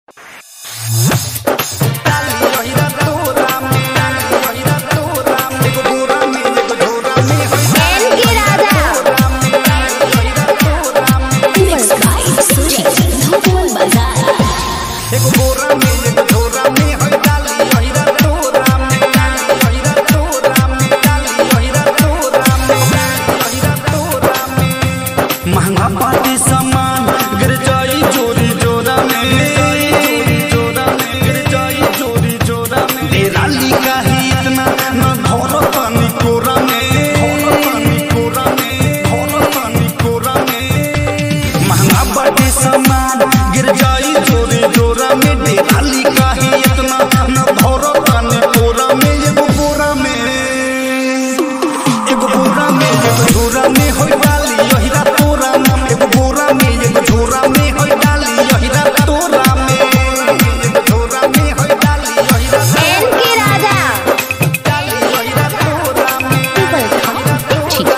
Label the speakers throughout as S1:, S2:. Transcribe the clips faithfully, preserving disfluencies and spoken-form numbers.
S1: महंगा पाटी सामान गिर जाई चोरी जोरा में, जोरा में गिर जाई चोरी जोरा में। तेरा लिखा ही इतना न धोरो पानी कोरा में, धोरो पानी कोरा में, धोरो पानी कोरा में। महंगा पाटी सामान गिर जाई चोरी जोरा में। तेरा लिखा ही इतना न धोरो पानी कोरा में। एगो बोरा में, एगो बोरा में, एगो झोरा में हो डाली यही तोरा में। एगो बोरा में एगो झोरा में हो डाली यही तोरा में। एगो झोरा में हो डाली यही
S2: एनके राजा
S1: डाली यही तोरा में।
S2: ठीक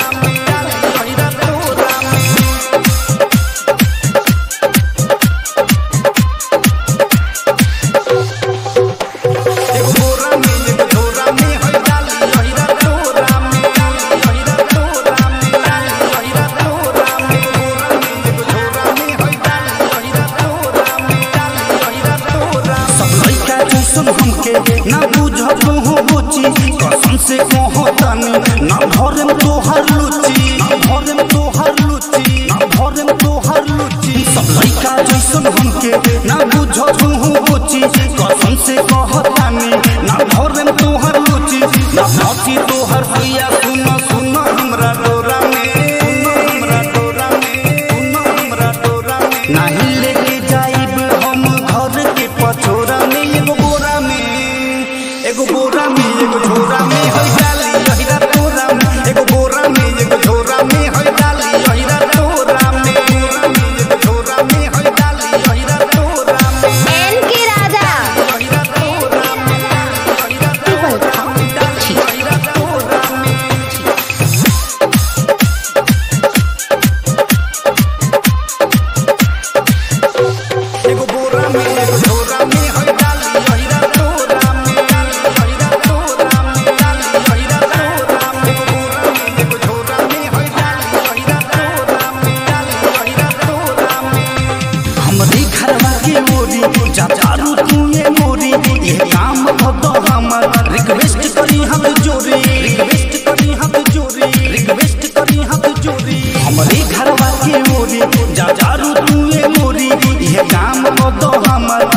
S1: एगो बोरा में एगो झोरा में हो डाली यही तोरा में। यही तोरा में डाली यही तोरा में। बोरा में एगो झोरा में हो डाली यही तोरा में। डाली यही तोरा में। सब लइका जैसन हमके ना बुझब हो बुची, कसम से कहो तानी ना भरम तोहर लुची, ना भरम तोहर लुची, ना भरम तोहर लुची। सब लइका जैसन हमके ना बुझब